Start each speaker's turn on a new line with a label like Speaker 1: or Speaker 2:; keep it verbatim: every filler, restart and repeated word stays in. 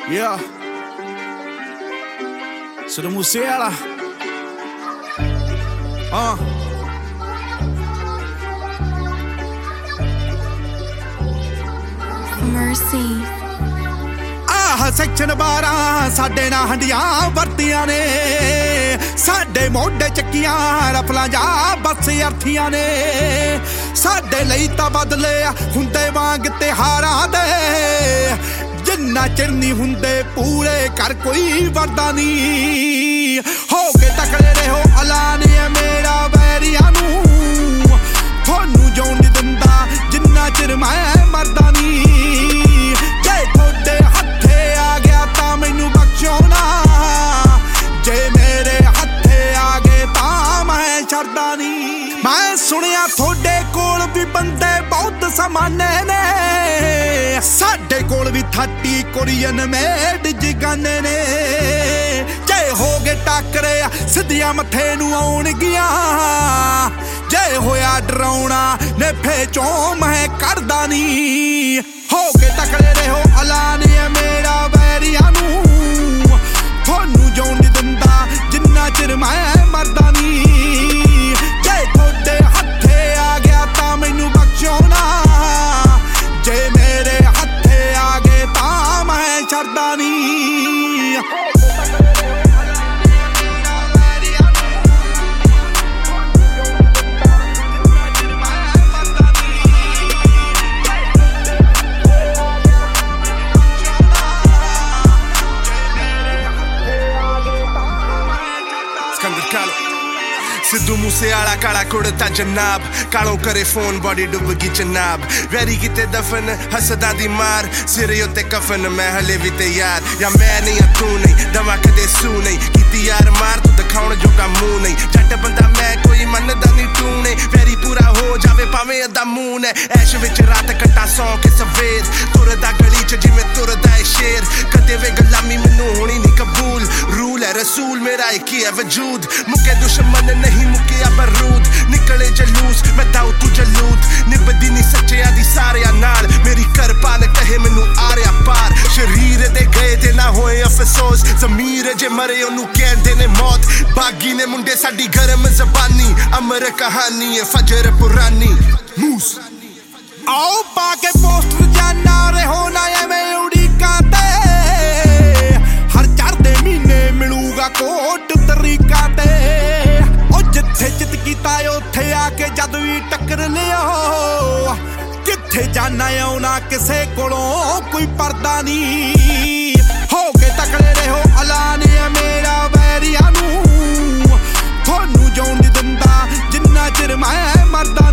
Speaker 1: Yeah. Sido Musiala. Uh.
Speaker 2: Mercy.
Speaker 1: ਆਹ section ਬਾਰਾਂ ਸਾਡੇ ਨਾਲ ਹੰਡੀਆਂ ਵਰਤੀਆਂ ਨੇ, ਸਾਡੇ ਮੋਢੇ ਚੱਕੀਆਂ ਰਫਲਾਂ ਜਾ ਬੱਸ ਅਰਥੀਆਂ ਨੇ। ਸਾਡੇ ਲਈ ਤਾਂ ਬਦਲੇ ਹੁੰਦੇ ਵਾਂਗ ਤਿਹਾਰਾਂ ਦੇ, ਜਿੰਨਾ ਚਿਰ ਨਹੀਂ ਹੁੰਦੇ ਪੂਰੇ ਕਰ ਕੋਈ ਵਰਦਾ ਨਹੀਂ। ਹੋ ਕੇ ਤਕੜੇ ਰਹੋ ਐਲਾਨ ਹੈ ਮੇਰਾ ਵੈਰੀਆਂ ਨੂੰ, ਤੁਹਾਨੂੰ ਜਿਉਣ ਨਹੀਂ ਦਿੰਦਾ ਜਿੰਨਾ ਚਿਰ ਮੈਂ ਮਰਦਾ ਨਹੀਂ। ਜੇ ਤੁਹਾਡੇ ਹੱਥੇ ਆ ਗਿਆ ਤਾਂ ਮੈਨੂੰ ਬਖਸ਼ੋ ਨਾ, ਜੇ ਮੇਰੇ ਹੱਥੇ ਆ ਗਏ ਤਾਂ ਮੈਂ ਛੱਡਦਾ ਨਹੀਂ। ਮੈਂ ਸੁਣਿਆ ਤੁਹਾਡੇ ਕੋਲ ਵੀ ਬੰਦੇ ਬਹੁਤ ਸਮਾਨੇ ਨੇ, ਸਾਡੇ ਕੋਲ ਵੀ ਥਾਟੀ ਕੋਰੀਅਨ ਮੇਡ ਜਗਾਨੇ ਨੇ। ਜੇ ਹੋ ਗਏ ਟੱਕਰੇ ਸਿੱਧੀਆਂ ਮੱਥੇ ਨੂੰ ਆਉਣਗੀਆਂ, ਜੇ ਹੋਇਆ ਡਰਾਉਣਾ ਨੇਫੇ ਚੋਂ ਮੈਂ ਕਰਦਾ ਨਹੀਂ। ਹੋ ਕੇ ਤਕੜੇ ਰਹੋ ਐਲਾਨ ਹੈ ਮੇਰਾ ਵੈਰੀਆਂ ਨੂੰ, ਤੁਹਾਨੂੰ ਜਿਉਣ ਨਹੀਂ ਦਿੰਦਾ ਜਿੰਨਾ ਚਿਰ ਮੈਂ ਮਰਦਾ ਨਹੀਂ। ਜੇ ਤੁਹਾਡੇ ਹੱਥੇ ਆ ਗਿਆ ਤਾਂ ਮੈਨੂੰ ਬਖਸ਼ੋ ਨਾ, ਜੇ ਮੇਰੇ ਹੱਥੇ ਆ ਗਏ ਤਾਂ ਮੈਂ ਛੱਡਦਾ ਨਹੀਂ।
Speaker 3: सिद्धू मूसेवाला काला कुड़ता जनाब, कालों करे फोन बॉडी डुब गई जनाब। वैरी किते दफन हसदा दी मार, सिरे उत्ते कफन मैं हले भी तैयार। या मैं नहीं तू नहीं दवा कदे सू नहीं, कीती यार मार तू दिखाउण जोगा मुंह नहीं। जट बंदा मैं कोई मनदा नहीं तू नहीं, वैरी पूरा हो जावे भावें अद्धा मून है। ऐश विच रात कट्टा सौ के सवेर, तुरदा गली च जिवें तुरदा है शेर। कदे वे गुलामी मैनू होनी नहीं कबूल, रूल है रसूल मेरा एक ही है वजूद। मुके दुश्मन नहीं मुकिया बरूद, निकले जलूस मैं दाऊ तू जलूद। निभदी नहीं सच्चिया दी सारिया नाल, मेरी करपान कहे मैनू आरिया पार। शरीर दे गए ते ना होए अफसोस, जमीर जे मरे ओनू कहंदे ने मौत। बागी ने मुंडे साडी गरम जबानी, अमर कहानी है फजर पुरानी। मूस
Speaker 1: आओ पाके पोस्टर जाना रहो ना एवें उड़ीकां ते, हर चढ़दे महीने मिलूगा कोट तरीका ते। जिथे चित कीता उत्थे आके जद भी टक्कर लियो, किथे जाना आउना किसे कोलों कोई पर्दा नहीं। हो के तकड़े रहो ऐलान है मेरा वैरियां नू, ਤੁਹਾਨੂੰ ਜਿਉਣ ਨਹੀਂ ਦਿੰਦਾ ਜਿੰਨਾ ਚਿਰ ਮੈਂ ਮਰਦਾ